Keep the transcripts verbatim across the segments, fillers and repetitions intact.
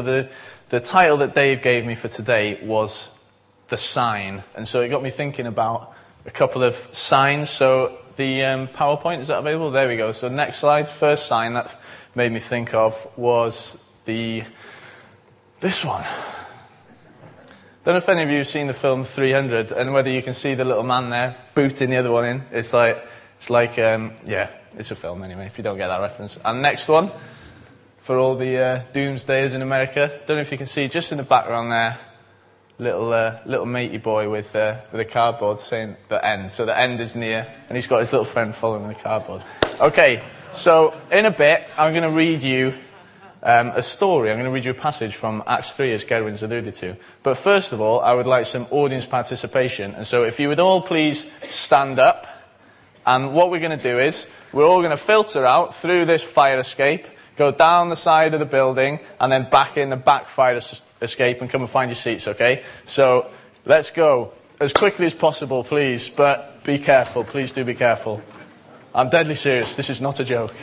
the, the title that Dave gave me for today was The Sign. And so it got me thinking about a couple of signs. So the um, PowerPoint, is that available? There we go. So next slide, first sign that made me think of was the this one. Don't know if any of you have seen the film three hundred, and whether you can see the little man there booting the other one in. It's like, it's like, um, yeah, it's a film anyway, if you don't get that reference. And next one, for all the uh, doomsdayers in America. Don't know if you can see just in the background there, little uh, little matey boy with uh, with a cardboard saying the end. So the end is near, and he's got his little friend following the cardboard. Okay, so in a bit, I'm going to read you Um, a story. I'm going to read you a passage from Acts three, as Gerwin's alluded to. But first of all, I would like some audience participation. And so if you would all please stand up. And what we're going to do is, we're all going to filter out through this fire escape, go down the side of the building, and then back in the back fire es- escape and come and find your seats, okay? So, let's go. As quickly as possible, please. But be careful. Please do be careful. I'm deadly serious. This is not a joke.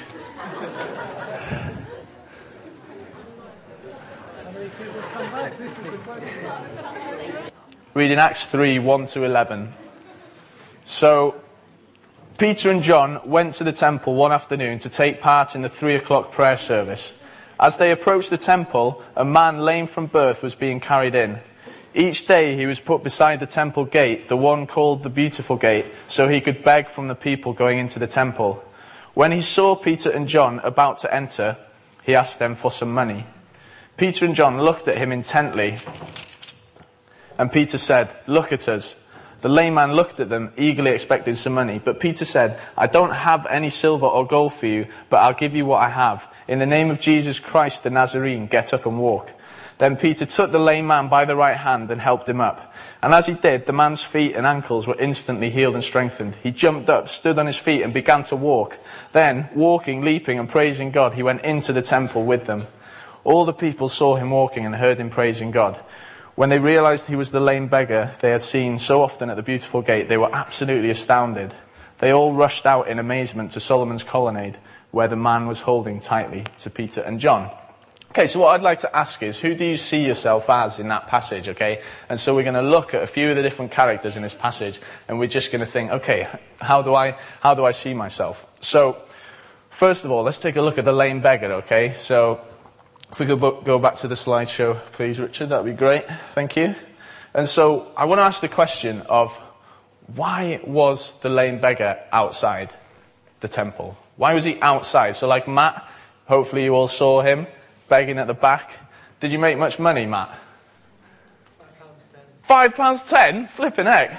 Reading Acts three, one to eleven. So, Peter and John went to the temple one afternoon to take part in the three o'clock prayer service. As they approached the temple, a man lame from birth was being carried in. Each day he was put beside the temple gate, the one called the Beautiful Gate, so he could beg from the people going into the temple. When he saw Peter and John about to enter, he asked them for some money. Peter and John looked at him intently. And Peter said, "Look at us." The lame man looked at them, eagerly expecting some money. But Peter said, "I don't have any silver or gold for you, but I'll give you what I have. In the name of Jesus Christ the Nazarene, get up and walk." Then Peter took the lame man by the right hand and helped him up. And as he did, the man's feet and ankles were instantly healed and strengthened. He jumped up, stood on his feet, and began to walk. Then, walking, leaping, and praising God, he went into the temple with them. All the people saw him walking and heard him praising God. When they realized he was the lame beggar they had seen so often at the Beautiful Gate, they were absolutely astounded. They all rushed out in amazement to Solomon's colonnade, where the man was holding tightly to Peter and John. Okay, so what I'd like to ask is, who do you see yourself as in that passage, okay? And so we're going to look at a few of the different characters in this passage, and we're just going to think, okay, how do I, how do I see myself? So, first of all, let's take a look at the lame beggar, okay? So, if we could go back to the slideshow, please, Richard, that would be great. Thank you. And so, I want to ask the question of, why was the lame beggar outside the temple? Why was he outside? So like Matt, hopefully you all saw him begging at the back. Did you make much money, Matt? Five pounds ten. Five pounds ten? Flipping heck.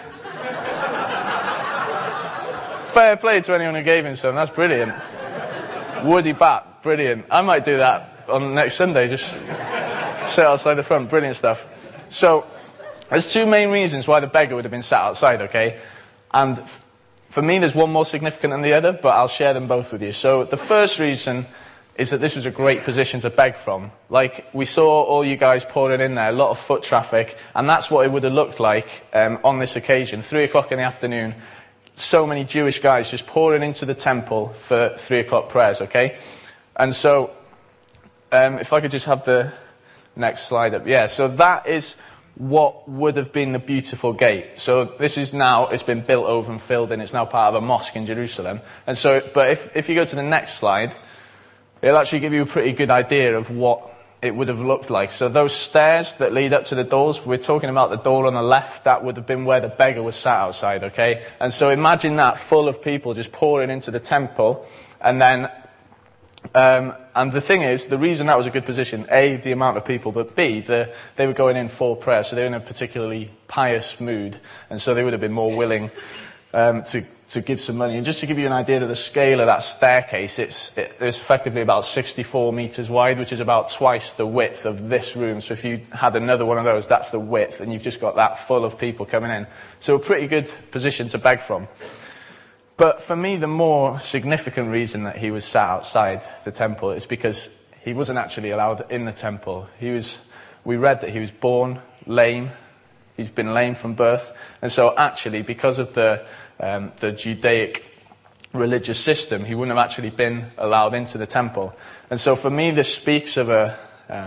Fair play to anyone who gave him some. That's brilliant. Woody bat, brilliant. I might do that on next Sunday, just sit outside the front. Brilliant stuff. So, there's two main reasons why the beggar would have been sat outside, okay? And f- for me, there's one more significant than the other, but I'll share them both with you. So, the first reason is that this was a great position to beg from. Like, we saw all you guys pouring in there, a lot of foot traffic, and that's what it would have looked like um, on this occasion. Three o'clock in the afternoon, so many Jewish guys just pouring into the temple for three o'clock prayers, okay? And so, Um, if I could just have the next slide up. Yeah, so that is what would have been the Beautiful Gate. So this is now, it's been built over and filled in. It's now part of a mosque in Jerusalem. And so, but if, if you go to the next slide, it'll actually give you a pretty good idea of what it would have looked like. So those stairs that lead up to the doors, we're talking about the door on the left, that would have been where the beggar was sat outside, okay? And so imagine that full of people just pouring into the temple, and then Um, and the thing is, the reason that was a good position, A, the amount of people, but B, the, they were going in for prayer, so they were in a particularly pious mood, and so they would have been more willing um, to, to give some money. And just to give you an idea of the scale of that staircase, it's, it, it's effectively about sixty-four metres wide, which is about twice the width of this room. So if you had another one of those, that's the width, and you've just got that full of people coming in. So a pretty good position to beg from. But for me, the more significant reason that he was sat outside the temple is because he wasn't actually allowed in the temple. He was, we read that he was born lame. He's been lame from birth. And so actually, because of the, um, the Judaic religious system, he wouldn't have actually been allowed into the temple. And so for me, this speaks of a, um,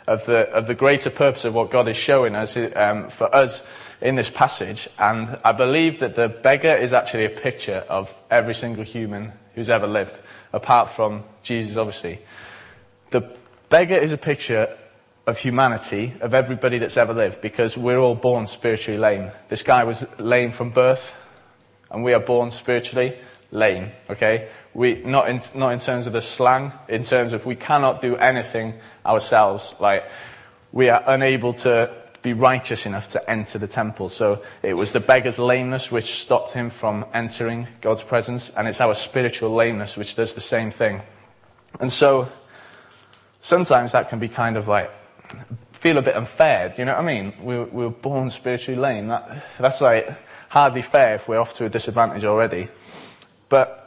of the of the greater purpose of what God is showing us um, for us in this passage. And I believe that the beggar is actually a picture of every single human who's ever lived, apart from Jesus, obviously. The beggar is a picture of humanity, of everybody that's ever lived, because we're all born spiritually lame. This guy was lame from birth, and we are born spiritually lame, okay? We not in not in terms of the slang, in terms of we cannot do anything ourselves. Like, we are unable to be righteous enough to enter the temple. So it was the beggar's lameness which stopped him from entering God's presence, and it's our spiritual lameness which does the same thing. And so sometimes that can be kind of like, feel a bit unfair, do you know what I mean? We, we were born spiritually lame. That, that's like hardly fair if we're off to a disadvantage already. But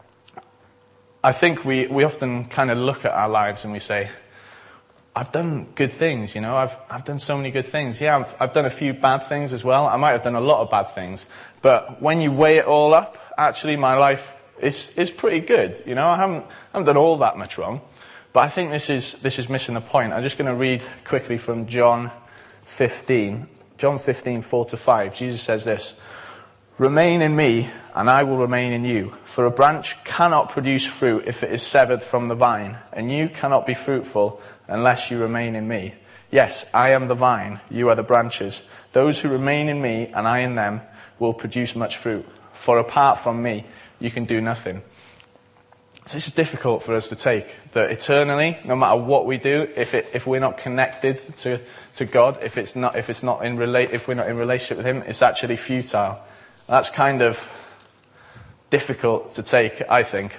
I think we, we often kind of look at our lives and we say, I've done good things, you know, I've I've done so many good things. Yeah, I've, I've done a few bad things as well. I might have done a lot of bad things. But when you weigh it all up, actually my life is is pretty good. You know, I haven't I haven't done all that much wrong. But I think this is this is missing the point. I'm just going to read quickly from John fifteen. John fifteen, four to five. Jesus says this: "Remain in me, and I will remain in you. For a branch cannot produce fruit if it is severed from the vine, and you cannot be fruitful unless you remain in me. Yes, I am the vine, you are the branches. Those who remain in me, and I in them, will produce much fruit. For apart from me, you can do nothing." So this is difficult for us to take, that eternally, no matter what we do, if it, if we're not connected to, to God, if it's not, if it's not in relate, if we're not in relationship with Him, it's actually futile. That's kind of difficult to take, I think.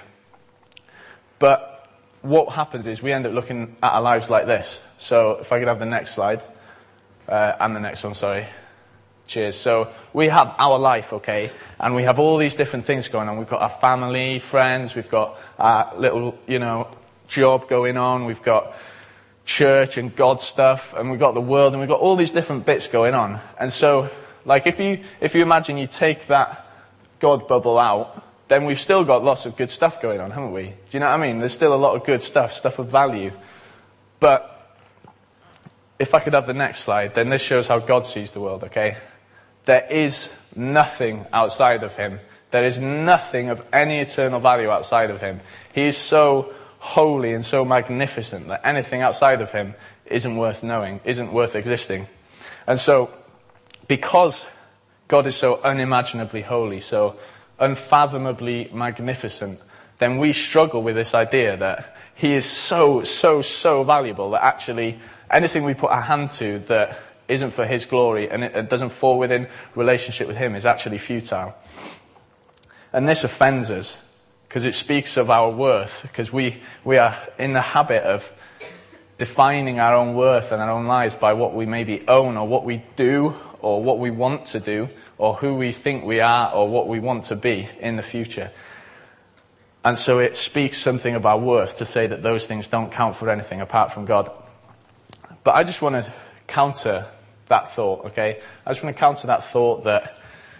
But what happens is we end up looking at our lives like this. So if I could have the next slide, uh, and the next one, sorry. Cheers. So we have our life, okay, and we have all these different things going on. We've got our family, friends, we've got our little, you know, job going on, we've got church and God stuff, and we've got the world, and we've got all these different bits going on. And so, like, if you if you imagine you take that God bubble out, then we've still got lots of good stuff going on, haven't we? Do you know what I mean? There's still a lot of good stuff, stuff of value. But if I could have the next slide, then this shows how God sees the world, okay? There is nothing outside of Him. There is nothing of any eternal value outside of Him. He is so holy and so magnificent that anything outside of Him isn't worth knowing, isn't worth existing. And so, because God is so unimaginably holy, so unfathomably magnificent, then we struggle with this idea that He is so, so, so valuable that actually anything we put our hand to that isn't for His glory and it doesn't fall within relationship with Him is actually futile. And this offends us because it speaks of our worth, because we, we are in the habit of defining our own worth and our own lives by what we maybe own or what we do or what we want to do or who we think we are or what we want to be in the future. And so it speaks something of our worth to say that those things don't count for anything apart from God. But I just want to counter that thought, okay? I just want to counter that thought that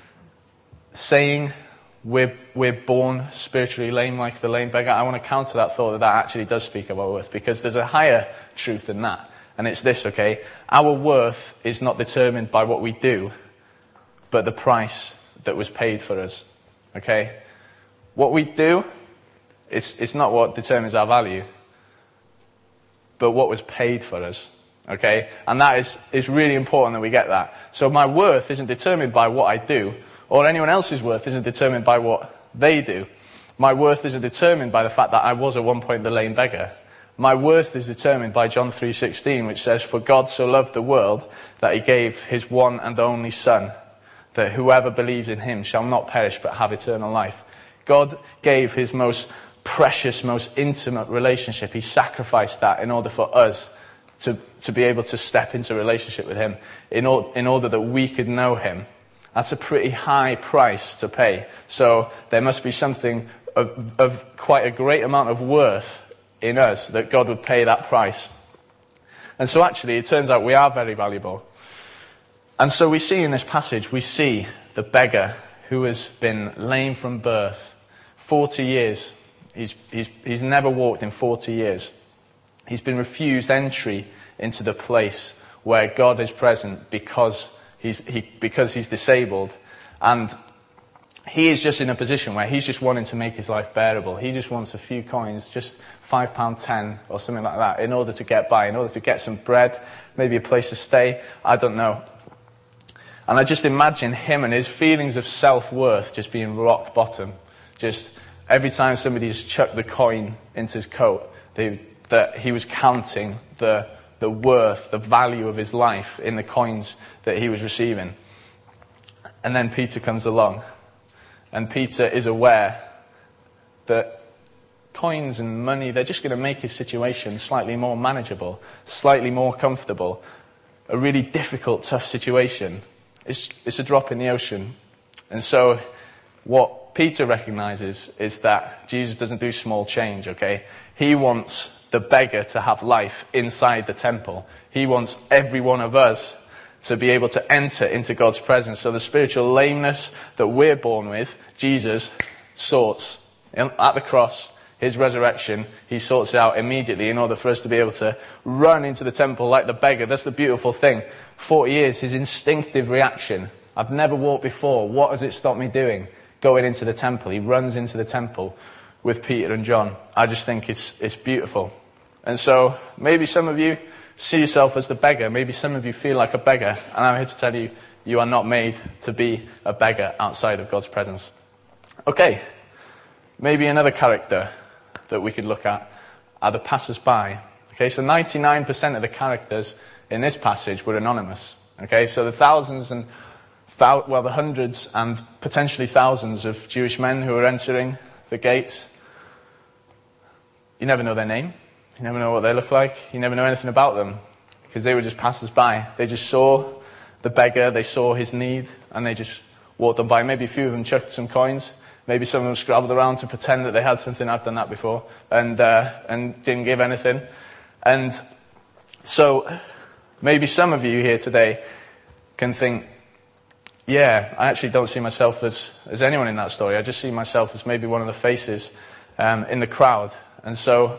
saying we're, we're born spiritually lame like the lame beggar, I want to counter that thought that that actually does speak of our worth, because there's a higher truth than that. And it's this, okay? Our worth is not determined by what we do, but the price that was paid for us, okay? What we do, it's, it's not what determines our value, but what was paid for us. Okay? And that is, is really important that we get that. So my worth isn't determined by what I do, or anyone else's worth isn't determined by what they do. My worth isn't determined by the fact that I was at one point the lame beggar. My worth is determined by John three sixteen, which says, "For God so loved the world that He gave His one and only Son, that whoever believes in Him shall not perish but have eternal life." God gave His most precious, most intimate relationship. He sacrificed that in order for us To, to be able to step into a relationship with Him in, or, in order that we could know Him. That's a pretty high price to pay. So there must be something of, of quite a great amount of worth in us that God would pay that price. And so actually it turns out we are very valuable. And so we see in this passage, we see the beggar who has been lame from birth. forty years. He's, he's, he's never walked in forty years. He's been refused entry into the place where God is present because he's, he, because he's disabled. And he is just in a position where he's just wanting to make his life bearable. He just wants a few coins, just five pounds ten or something like that, in order to get by, in order to get some bread, maybe a place to stay, I don't know. And I just imagine him and his feelings of self-worth just being rock bottom. Just every time somebody just chucked the coin into his coat, they, that he was counting the, the worth, the value of his life in the coins that he was receiving. And then Peter comes along. And Peter is aware that coins and money, they're just going to make his situation slightly more manageable, slightly more comfortable. A really difficult, tough situation. It's, it's a drop in the ocean. And so what Peter recognizes is that Jesus doesn't do small change, okay? He wants the beggar to have life inside the temple. He wants every one of us to be able to enter into God's presence. So the spiritual lameness that we're born with, Jesus sorts at the cross, his resurrection, he sorts it out immediately in order for us to be able to run into the temple like the beggar. That's the beautiful thing. forty years, his instinctive reaction. I've never walked before. What has it stopped me doing? Going into the temple. He runs into the temple with Peter and John. I just think it's, it's beautiful. And so maybe some of you see yourself as the beggar. Maybe some of you feel like a beggar. And I'm here to tell you, you are not made to be a beggar outside of God's presence. Okay, maybe another character that we could look at are the passers-by. Okay, so ninety-nine percent of the characters in this passage were anonymous. Okay, so the thousands and, well, the hundreds and potentially thousands of Jewish men who are entering the gates, you never know their name. You never know what they look like. You never know anything about them because they were just passers-by. They just saw the beggar, they saw his need, and they just walked on by. Maybe a few of them chucked some coins. Maybe some of them scrabbled around to pretend that they had something. I've done that before. And, uh, and didn't give anything. And so maybe some of you here today can think, yeah, I actually don't see myself as, as anyone in that story. I just see myself as maybe one of the faces um, in the crowd. And so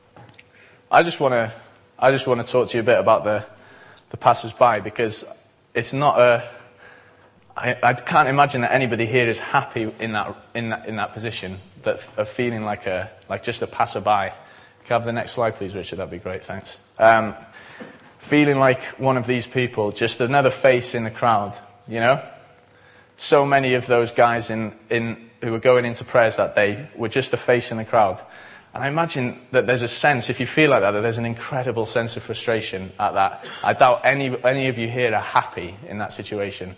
I just want to I just want to talk to you a bit about the, the passers-by, because it's not a... I, I can't imagine that anybody here is happy in that in that in that position, that of feeling like a like just a passerby. Can I have the next slide, please, Richard? That'd be great, thanks. Um, feeling like one of these people, just another face in the crowd, you know? So many of those guys in, in who were going into prayers that day were just a face in the crowd. And I imagine that there's a sense, if you feel like that, that there's an incredible sense of frustration at that. I doubt any any of you here are happy in that situation.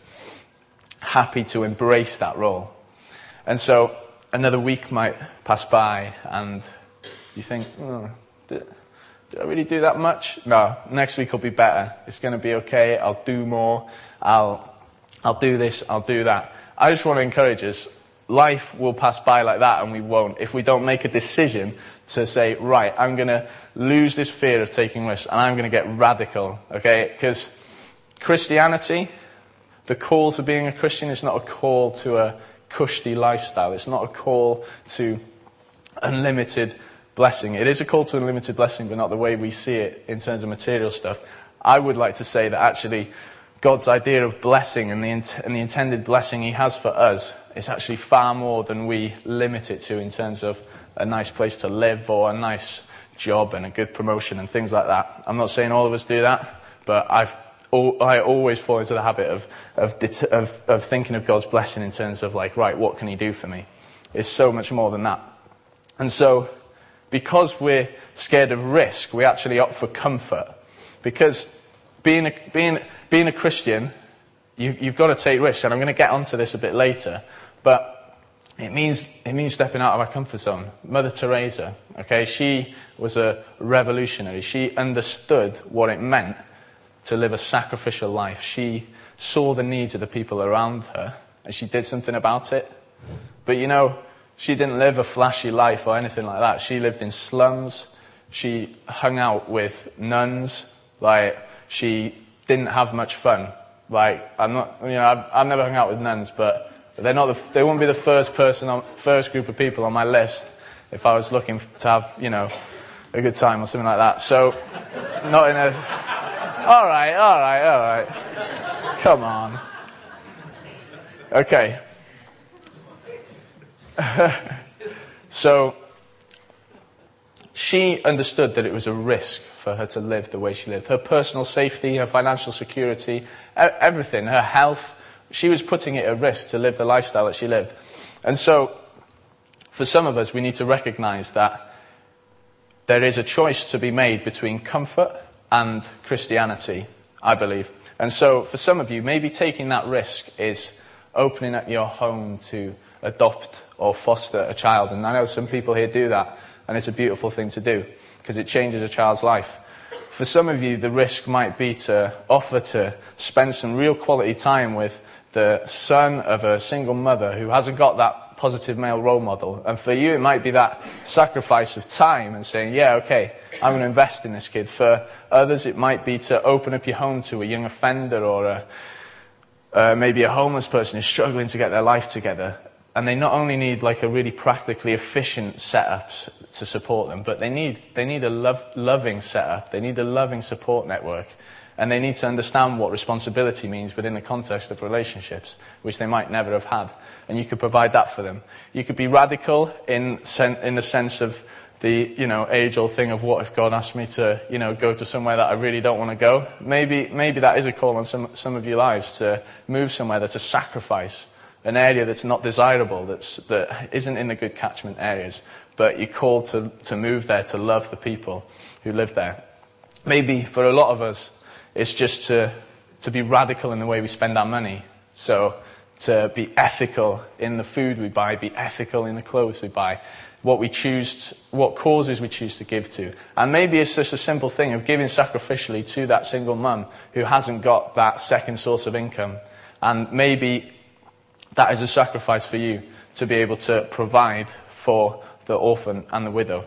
Happy to embrace that role. And so another week might pass by and you think, oh, did, did I really do that much? No, next week will be better. It's going to be okay. I'll do more. I'll, I'll do this. I'll do that. I just want to encourage us. Life will pass by like that, and we won't. If we don't make a decision to say, right, I'm going to lose this fear of taking risks and I'm going to get radical. Okay? Because Christianity, the call to being a Christian is not a call to a cushy lifestyle. It's not a call to unlimited blessing. It is a call to unlimited blessing, but not the way we see it in terms of material stuff. I would like to say that actually God's idea of blessing and the, int- and the intended blessing he has for us is actually far more than we limit it to in terms of a nice place to live or a nice job and a good promotion and things like that. I'm not saying all of us do that, but I've I always fall into the habit of, of of of thinking of God's blessing in terms of like, right, what can he do for me? It's so much more than that. And so, because we're scared of risk, we actually opt for comfort. Because being a, being, being a Christian, you, you've got to take risks, and I'm going to get onto this a bit later, but it means it means stepping out of our comfort zone. Mother Teresa, okay, she was a revolutionary. She understood what it meant to live a sacrificial life. She saw the needs of the people around her, and she did something about it. But you know, she didn't live a flashy life or anything like that. She lived in slums. She hung out with nuns. Like, she didn't have much fun. Like, I'm not, you know, I've, I've never hung out with nuns, but they're not the, they wouldn't be the first person, on, first group of people on my list if I was looking to have, you know, a good time or something like that. So, not in a... All right, all right, all right. Come on. Okay. So, she understood that it was a risk for her to live the way she lived. Her personal safety, her financial security, everything, her health, she was putting it at risk to live the lifestyle that she lived. And so, for some of us, we need to recognize that there is a choice to be made between comfort and Christianity, I believe. And so, for some of you, maybe taking that risk is opening up your home to adopt or foster a child. And I know some people here do that, and it's a beautiful thing to do, because it changes a child's life. For some of you, the risk might be to offer to spend some real quality time with the son of a single mother who hasn't got that positive male role model. And for you, it might be that sacrifice of time and saying, yeah, okay, I'm going to invest in this kid. For others, it might be to open up your home to a young offender or a, uh, maybe a homeless person who's struggling to get their life together. And they not only need like a really practically efficient setup to support them, but they need they need a love, loving setup. They need a loving support network. And they need to understand what responsibility means within the context of relationships, which they might never have had. And you could provide that for them. You could be radical in sen- in the sense of the, you know, age-old thing of what if God asked me to, you know, go to somewhere that I really don't want to go. Maybe maybe that is a call on some some of your lives to move somewhere that's a sacrifice. An area that's not desirable, that's, that isn't in the good catchment areas, but you're called to, to move there, to love the people who live there. Maybe for a lot of us, it's just to, to be radical in the way we spend our money. So to be ethical in the food we buy, be ethical in the clothes we buy, what we choose, to, what causes we choose to give to. And maybe it's just a simple thing of giving sacrificially to that single mum who hasn't got that second source of income. And maybe that is a sacrifice for you to be able to provide for the orphan and the widow.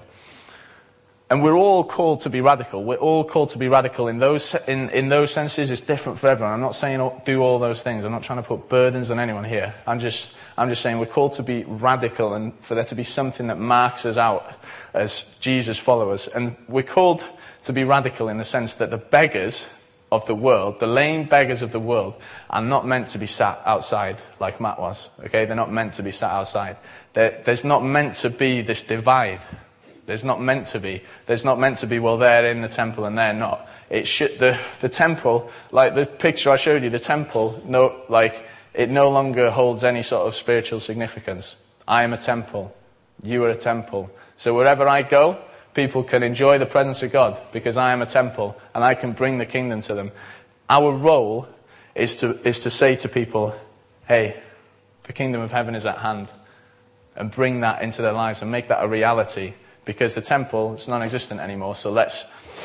And we're all called to be radical. We're all called to be radical in those in, in those senses. It's different for everyone. I'm not saying do all those things. I'm not trying to put burdens on anyone here. I'm just I'm just saying we're called to be radical and for there to be something that marks us out as Jesus followers. And we're called to be radical in the sense that the beggars of the world, the lame beggars of the world, are not meant to be sat outside like Matt was. Okay, they're not meant to be sat outside. There, there's not meant to be this divide. There's not meant to be. There's not meant to be, well, they're in the temple and they're not. It should, the, the temple, like the picture I showed you, the temple, no, like, it no longer holds any sort of spiritual significance. I am a temple. You are a temple. So wherever I go, people can enjoy the presence of God because I am a temple and I can bring the kingdom to them. Our role is to, is to say to people, hey, the kingdom of heaven is at hand, and bring that into their lives and make that a reality. Because the temple is non-existent anymore, so let's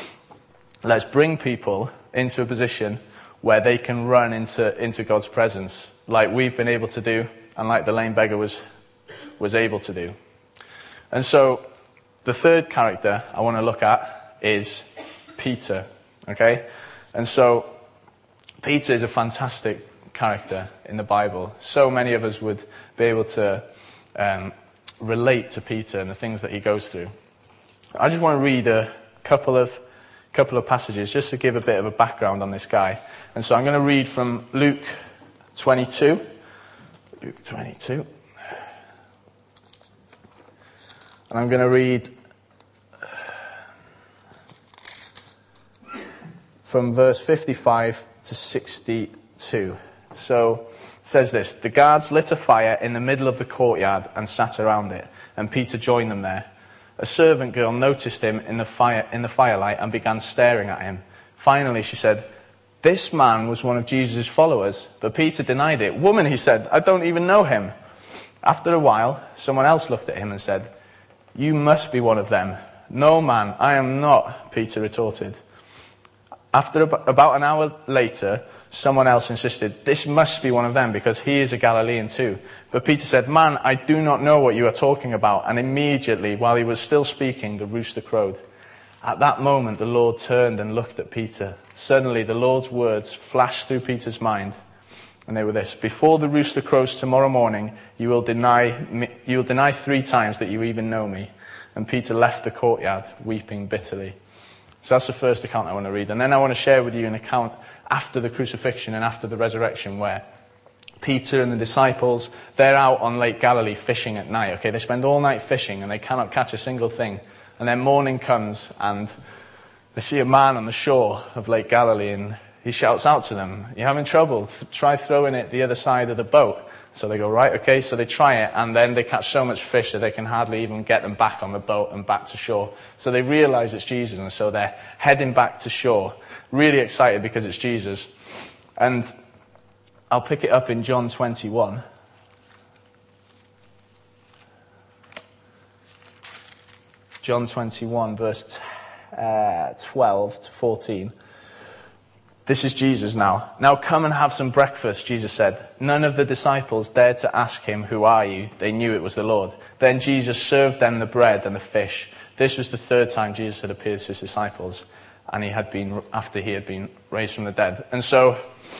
let's bring people into a position where they can run into into God's presence, like we've been able to do, and like the lame beggar was was able to do. And so, the third character I want to look at is Peter. Okay, and so Peter is a fantastic character in the Bible. So many of us would be able to Um, relate to Peter and the things that he goes through. I just want to read a couple of couple of passages just to give a bit of a background on this guy. And so I'm going to read from Luke twenty-two. Luke twenty-two. And I'm going to read from verse fifty-five to sixty-two. So it says this: the guards lit a fire in the middle of the courtyard and sat around it, and Peter joined them there. A servant girl noticed him in the fire in the firelight and began staring at him. Finally she said, "This man was one of Jesus' followers." But Peter denied it. "Woman," he said, "I don't even know him." After a while, someone else looked at him and said, "You must be one of them." "No, man, I am not," Peter retorted. After ab- about an hour later, someone else insisted, "This must be one of them because he is a Galilean too." But Peter said, "Man, I do not know what you are talking about." And immediately, while he was still speaking, the rooster crowed. At that moment, the Lord turned and looked at Peter. Suddenly, the Lord's words flashed through Peter's mind. And they were this: "Before the rooster crows tomorrow morning, you will deny me, you will deny three times that you even know me." And Peter left the courtyard, weeping bitterly. So that's the first account I want to read. And then I want to share with you an account after the crucifixion and after the resurrection where Peter and the disciples, they're out on Lake Galilee fishing at night. Okay, they spend all night fishing and they cannot catch a single thing. And then morning comes and they see a man on the shore of Lake Galilee and he shouts out to them, "You're having trouble, Th- try throwing it the other side of the boat." So they go, right, okay, so they try it, and then they catch so much fish that they can hardly even get them back on the boat and back to shore. So they realize it's Jesus, and so they're heading back to shore, really excited because it's Jesus. And I'll pick it up in John twenty-one. John twenty-one, verse uh, twelve to fourteen. This is Jesus now. "Now come and have some breakfast," Jesus said. None of the disciples dared to ask him, "Who are you?" They knew it was the Lord. Then Jesus served them the bread and the fish. This was the third time Jesus had appeared to his disciples, and he had been, after he had been raised from the dead. And so,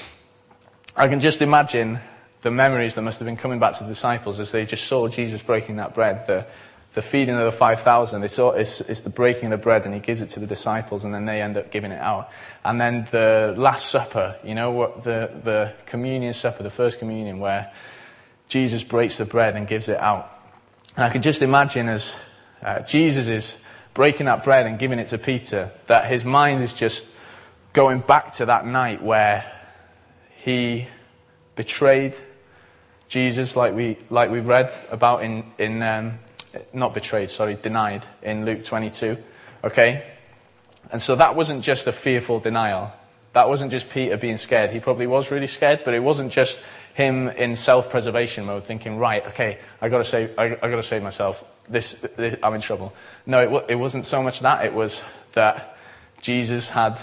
I can just imagine the memories that must have been coming back to the disciples as they just saw Jesus breaking that bread. The, the feeding of the five thousand, they saw it's, it's the breaking of the bread, and he gives it to the disciples, and then they end up giving it out. And then the Last Supper, you know, what the, the communion supper, the first communion, where Jesus breaks the bread and gives it out. And I can just imagine as uh, Jesus is breaking that bread and giving it to Peter, that his mind is just going back to that night where he betrayed Jesus, like we like we read about in in um, not betrayed, sorry, denied in Luke twenty-two. Okay, and so that wasn't just a fearful denial. That wasn't just Peter being scared. He probably was really scared, but it wasn't just him in self-preservation mode, thinking, right, okay, I got to save, I, I got to save myself. This, this, I'm in trouble. No, it, w- it wasn't so much that. It was that Jesus had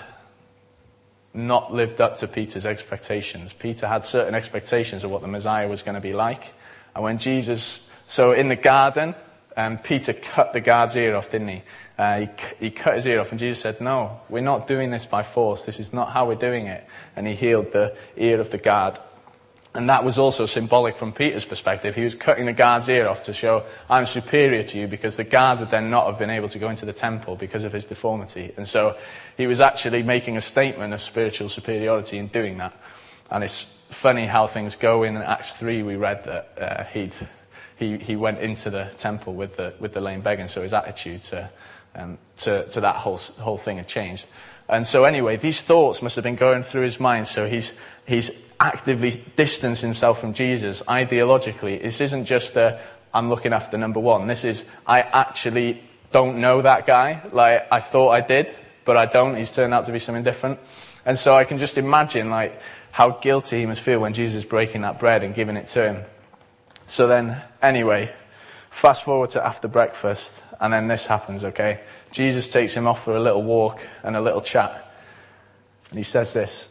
not lived up to Peter's expectations. Peter had certain expectations of what the Messiah was going to be like. And when Jesus, so in the garden, um, Peter cut the guard's ear off, didn't he? Uh, he, he cut his ear off, and Jesus said, "No, we're not doing this by force. This is not how we're doing it." And he healed the ear of the guard. And that was also symbolic from Peter's perspective. He was cutting the guard's ear off to show, I'm superior to you, because the guard would then not have been able to go into the temple because of his deformity. And so he was actually making a statement of spiritual superiority in doing that. And it's funny how things go. In Acts three, we read that uh, he'd, he he went into the temple with the with the lame beggar, so his attitude to um, to to that whole whole thing had changed. And so anyway, these thoughts must have been going through his mind. So he's he's actively distanced himself from Jesus ideologically. This isn't just a, I'm looking after number one. This is, I actually don't know that guy. Like, I thought I did, but I don't. He's turned out to be something different. And so I can just imagine, like, how guilty he must feel when Jesus is breaking that bread and giving it to him. So then, anyway, fast forward to after breakfast, and then this happens, okay? Jesus takes him off for a little walk and a little chat. And he says this.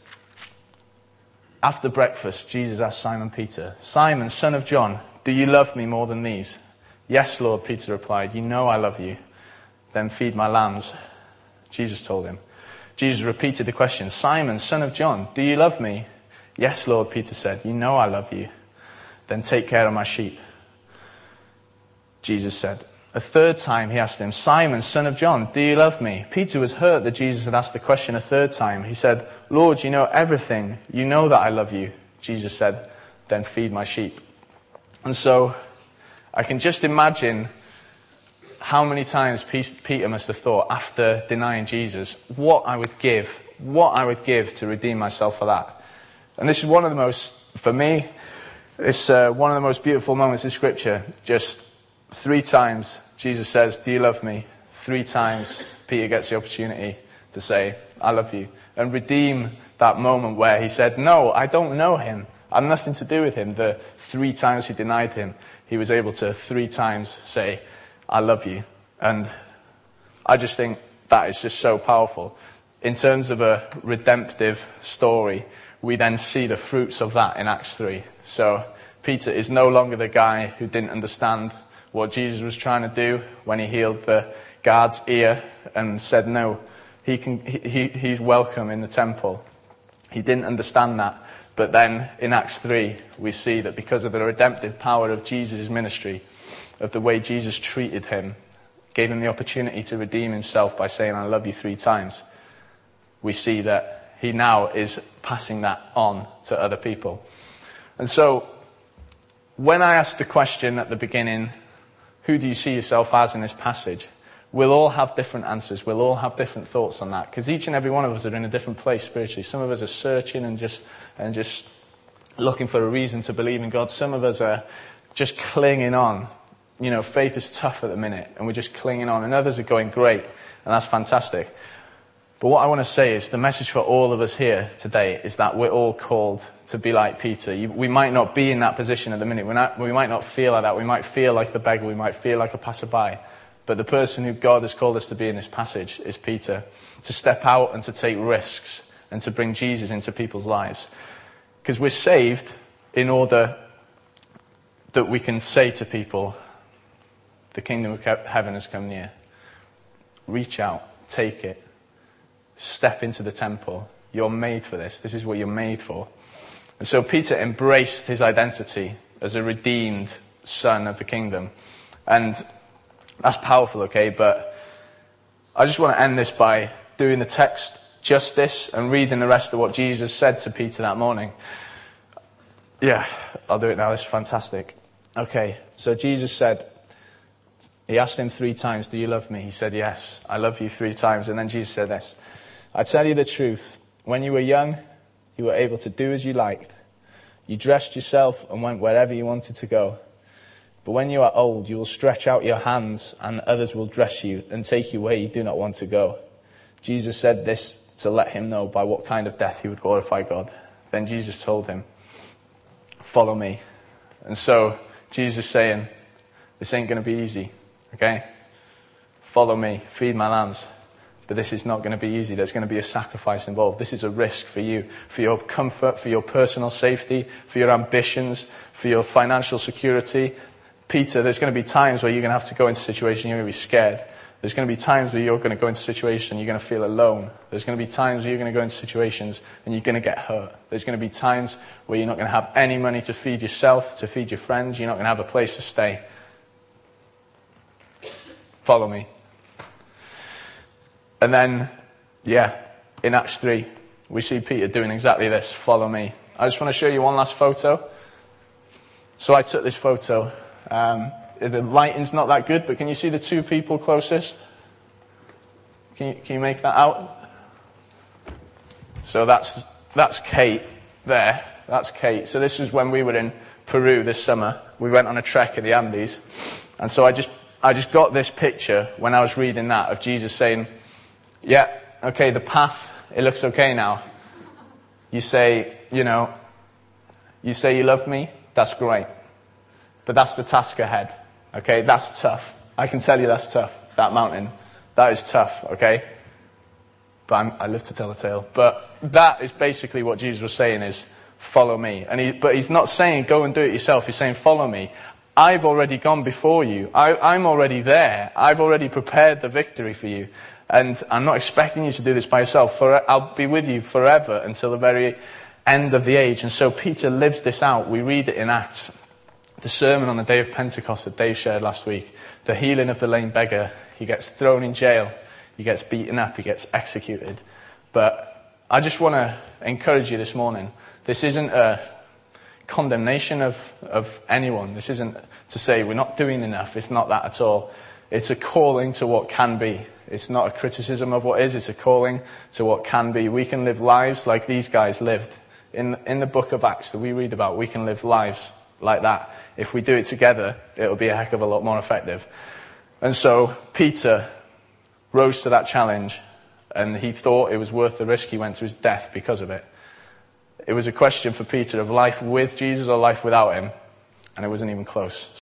After breakfast, Jesus asked Simon Peter, "Simon, son of John, do you love me more than these?" "Yes, Lord," Peter replied. "You know I love you." "Then feed my lambs," Jesus told him. Jesus repeated the question, "Simon, son of John, do you love me?" "Yes, Lord," Peter said. "You know I love you." "Then take care of my sheep," Jesus said. A third time he asked him, "Simon, son of John, do you love me?" Peter was hurt that Jesus had asked the question a third time. He said, "Lord, you know everything. You know that I love you." Jesus said, "Then feed my sheep." And so I can just imagine how many times Peter must have thought after denying Jesus, what I would give, what I would give to redeem myself for that. And this is one of the most, for me, it's uh, one of the most beautiful moments in Scripture. Just three times Jesus says, "Do you love me?" Three times Peter gets the opportunity to say, "I love you," and redeem that moment where he said, "No, I don't know him. I have nothing to do with him." The three times he denied him, he was able to three times say, "I love you." And I just think that is just so powerful. In terms of a redemptive story, we then see the fruits of that in Acts three. So Peter is no longer the guy who didn't understand what Jesus was trying to do when he healed the guard's ear and said, no, he can, he, he's welcome in the temple. He didn't understand that. But then in Acts three, we see that because of the redemptive power of Jesus' ministry, of the way Jesus treated him, gave him the opportunity to redeem himself by saying, I love you three times, we see that he now is passing that on to other people. And so, when I asked the question at the beginning, who do you see yourself as in this passage? We'll all have different answers. We'll all have different thoughts on that. Because each and every one of us are in a different place spiritually. Some of us are searching and just and just looking for a reason to believe in God. Some of us are just clinging on. You know, faith is tough at the minute, and we're just clinging on. And others are going great, and that's fantastic. But what I want to say is the message for all of us here today is that we're all called to be like Peter. You, we might not be in that position at the minute. We're not, we might not feel like that. We might feel like the beggar. We might feel like a passerby. But the person who God has called us to be in this passage is Peter. To step out and to take risks and to bring Jesus into people's lives. Because we're saved in order that we can say to people, the kingdom of heaven has come near. Reach out, take it, step into the temple. You're made for this. This is what you're made for. And so Peter embraced his identity as a redeemed son of the kingdom. And that's powerful, okay? But I just want to end this by doing the text justice and reading the rest of what Jesus said to Peter that morning. Yeah, I'll do it now. This is fantastic. Okay, so Jesus said, he asked him three times, do you love me? He said, yes, I love you three times. And then Jesus said this, I tell you the truth, when you were young, you were able to do as you liked. You dressed yourself and went wherever you wanted to go. But when you are old, you will stretch out your hands and others will dress you and take you where you do not want to go. Jesus said this to let him know by what kind of death he would glorify God. Then Jesus told him, follow me. And so Jesus is saying, this ain't going to be easy, okay? Follow me, feed my lambs. But this is not going to be easy. There's going to be a sacrifice involved. This is a risk for you, for your comfort, for your personal safety, for your ambitions, for your financial security. Peter, there's going to be times where you're going to have to go into a situation you're going to be scared. There's going to be times where you're going to go into a situation you're going to feel alone. There's going to be times where you're going to go into situations and you're going to get hurt. There's going to be times where you're not going to have any money to feed yourself, to feed your friends. You're not going to have a place to stay. Follow me. And then, yeah, in Acts three, we see Peter doing exactly this. Follow me. I just want to show you one last photo. So I took this photo. Um, the lighting's not that good, but can you see the two people closest? Can you, can you make that out? So that's that's Kate there. That's Kate. So this was when we were in Peru this summer. We went on a trek in the Andes. And so I just I just got this picture when I was reading that of Jesus saying, yeah, okay, the path, it looks okay now. You say, you know, you say you love me, that's great. But that's the task ahead, okay? That's tough. I can tell you that's tough, that mountain. That is tough, okay? But I'm, I live to tell a tale. But that is basically what Jesus was saying is, follow me. And he, but he's not saying go and do it yourself. He's saying follow me. I've already gone before you. I, I'm already there. I've already prepared the victory for you. And I'm not expecting you to do this by yourself. For, I'll be with you forever until the very end of the age. And so Peter lives this out. We read it in Acts. The sermon on the day of Pentecost that Dave shared last week. The healing of the lame beggar. He gets thrown in jail. He gets beaten up. He gets executed. But I just want to encourage you this morning. This isn't a condemnation of, of anyone. This isn't to say we're not doing enough. It's not that at all. It's a calling to what can be. It's not a criticism of what is. It's a calling to what can be. We can live lives like these guys lived. In, in the book of Acts that we read about, we can live lives like that. If we do it together, it'll be a heck of a lot more effective. And so Peter rose to that challenge, and he thought it was worth the risk. He went to his death because of it. It was a question for Peter of life with Jesus or life without him, and it wasn't even close.